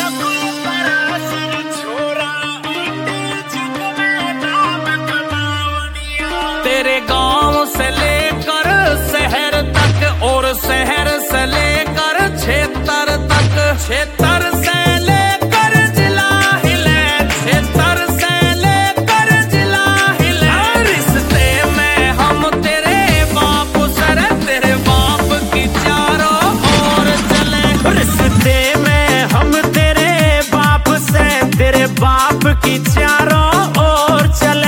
तेरे गांव से लेकर शहर तक और शहर से लेकर क्षेत्र तक, क्षेत्र से लेकर जिला हिले, क्षेत्र से लेकर जिला हिले। रिश्ते में हम तेरे बाप सर, तेरे बाप की चारों ओर चले। रिश्ते में हम तेरे बाप से, तेरे बाप की चारों ओर चले।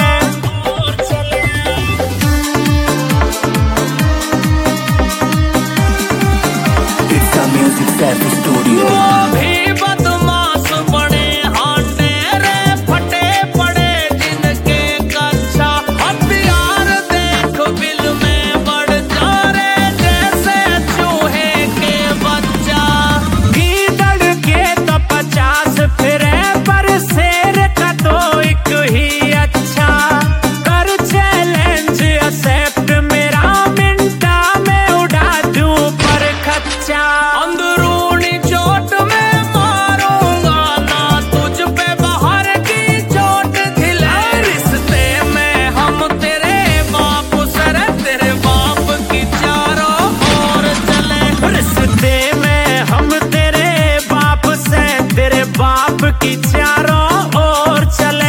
स्टूडियो भी बदमाश बड़े हांडे रे, फटे पड़े जिनके कच्चा हथियार देख बिल में बढ़ जा रे, जैसे चूहे के बच्चा। गीदड़ के तो 50 फिरे, पर शेर का तो एक ही अच्छा। कर चैलेंज एक्सेप्ट, मेरा मिनटा में उड़ा दूं पर खच्चा। अंदरूनी चोट में मारूंगा ना तुझ पे बाहर की चोट खिले। रिश्ते में हम तेरे बाप सर, तेरे बाप की चारों ओर चले। रिश्ते में हम तेरे बाप से, तेरे बाप की चारों ओर चले।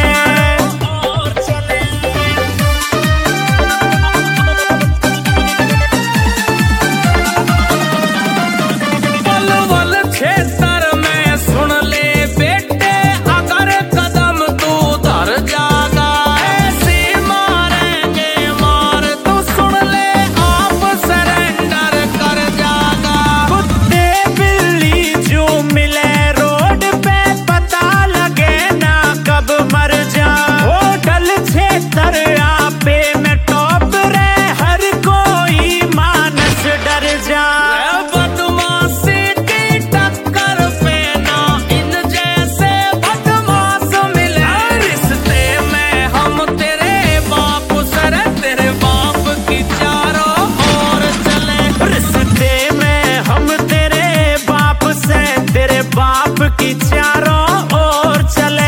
क्षेत्र में सुन ले बेटे, अगर कदम तू धर जागा ऐसे मारेंगे मार, तू सुन ले आप सरेंडर कर जागा। कुत्ते बिल्ली जो मिले रोड पे, पता लगे ना कब मर जा। होटल क्षेत्र आपे में टॉप रे, हर कोई मानस डर जा। बदमाशी की टक्कर पे ना इन जैसे बदमाश मिले। रिश्ते में हम तेरे बाप सर, तेरे बाप की चारों ओर चले। रिश्ते में हम तेरे बाप से, तेरे बाप की चारों ओर चले।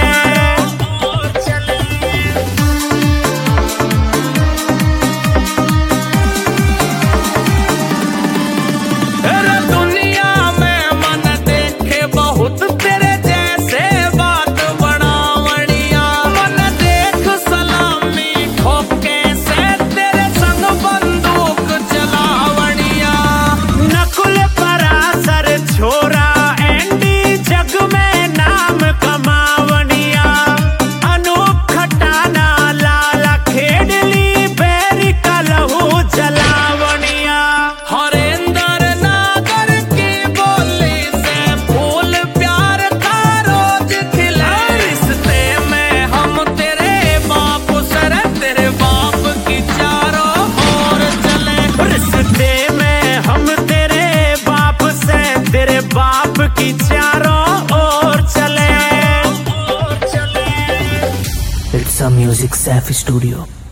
तेरे दुनिया में मन देखे बहुत तेरे जैसे बात बनावड़िया। मन देख सलामी ठोके से तेरे संग बंदूक चलावड़िया। नकुल पराशर छोरा एंडी, जग में नाम कमावनिया। अनूप खटाना लाला खेडली, बैरी का लहू जलावनिया। हरेंद्र नागर की बोली से फूल प्यार का रोज खिला। रिश्ते में हम तेरे बाप सर, तेरे बाप की चारों ओर चले। रिश्ते में हम तेरे बाप से, तेरे बाप की चारों ओर चले। It's a Music Safi Studio.